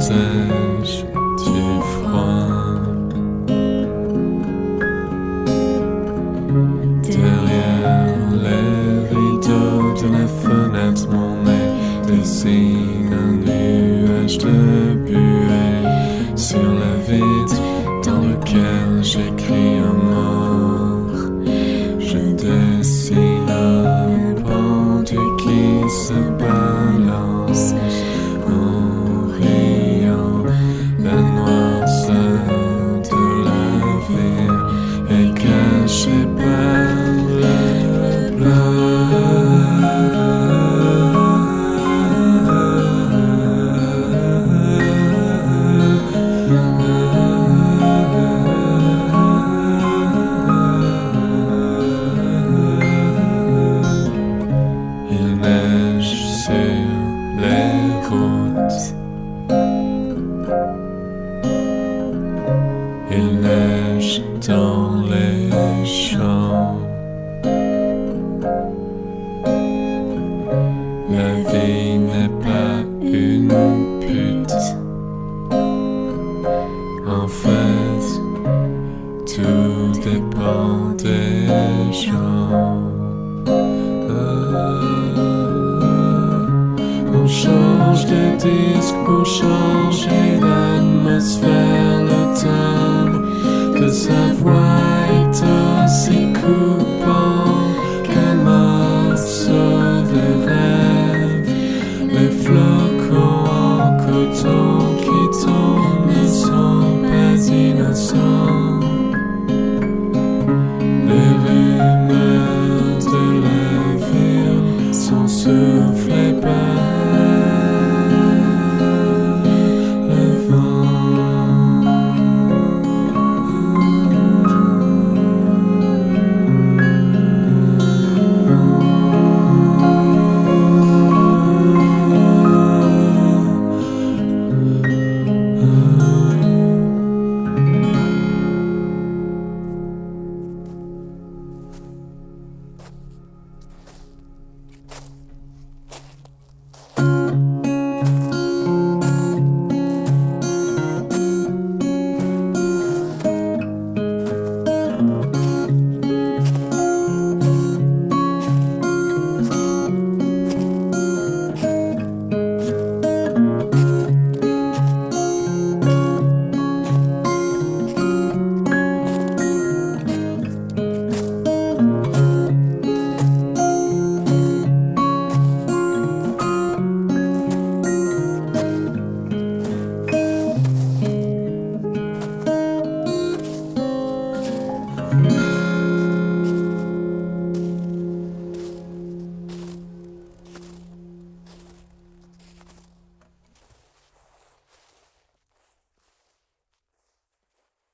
protège du froid. Derrière les rideaux de la fenêtre, mon nez dessine un nuage de buée sur la vitre dans lequel j'écris un mort. Je dessine un pendu qui se balance en riant. La noirceur de la ville est cachée par le bleu. Il neige sur les routes. Il neige dans les champs. La vie n'est pas une pute. En fait, tout dépend des gens. On change de disque pour changer l'atmosphère, le timbre de sa voix est aussi coupant.